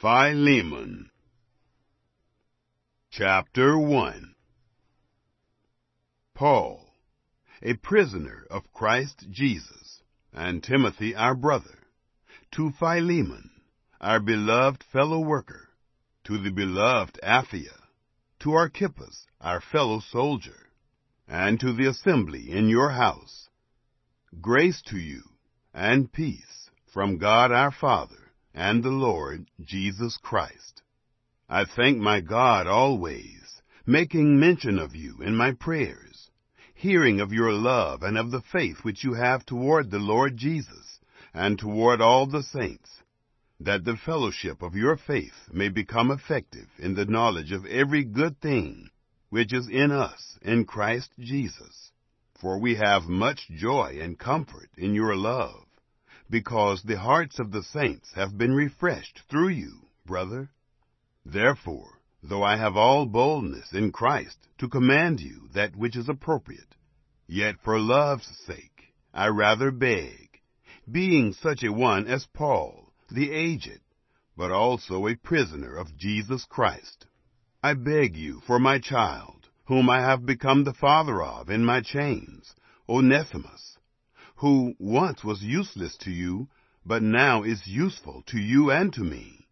Philemon. Chapter 1. Paul, a prisoner of Christ Jesus, and Timothy our brother, to Philemon, our beloved fellow worker, to the beloved Apphia, to Archippus, our fellow soldier, and to the assembly in your house. Grace to you, and peace from God our Father and the Lord Jesus Christ. I thank my God always, making mention of you in my prayers, hearing of your love and of the faith which you have toward the Lord Jesus, and toward all the saints, that the fellowship of your faith may become effective in the knowledge of every good thing which is in us in Christ Jesus. For we have much joy and comfort in your love, because the hearts of the saints have been refreshed through you, brother. Therefore, though I have all boldness in Christ to command you that which is appropriate, yet for love's sake I rather beg, being such a one as Paul, the aged, but also a prisoner of Jesus Christ. I beg you for my child, whom I have become the father of in my chains, Onesimus, who once was useless to you, but now is useful to you and to me.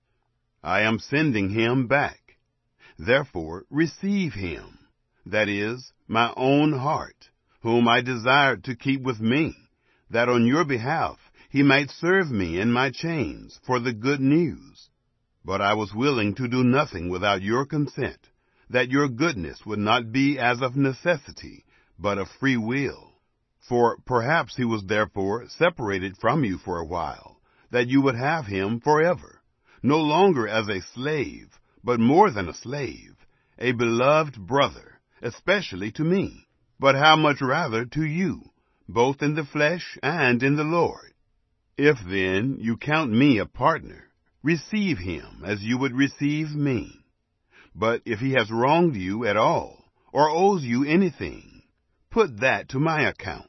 I am sending him back. Therefore receive him, that is, my own heart, whom I desired to keep with me, that on your behalf he might serve me in my chains for the good news. But I was willing to do nothing without your consent, that your goodness would not be as of necessity, but of free will. For perhaps he was therefore separated from you for a while, that you would have him forever, no longer as a slave, but more than a slave, a beloved brother, especially to me, but how much rather to you, both in the flesh and in the Lord. If then you count me a partner, receive him as you would receive me. But if he has wronged you at all, or owes you anything, put that to my account.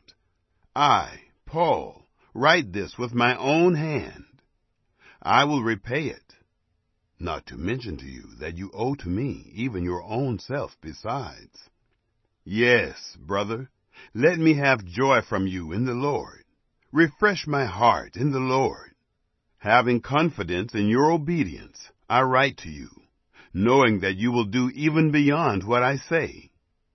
I, Paul, write this with my own hand. I will repay it, not to mention to you that you owe to me even your own self besides. Yes, brother, let me have joy from you in the Lord. Refresh my heart in the Lord. Having confidence in your obedience, I write to you, knowing that you will do even beyond what I say.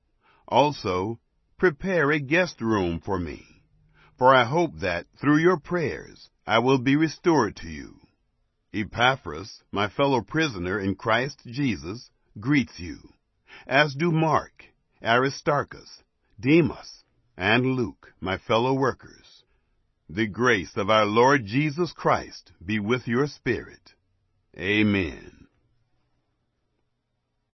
Also, prepare a guest room for me, for I hope that through your prayers I will be restored to you. Epaphras, my fellow prisoner in Christ Jesus, greets you, as do Mark, Aristarchus, Demas, and Luke, my fellow workers. The grace of our Lord Jesus Christ be with your spirit. Amen.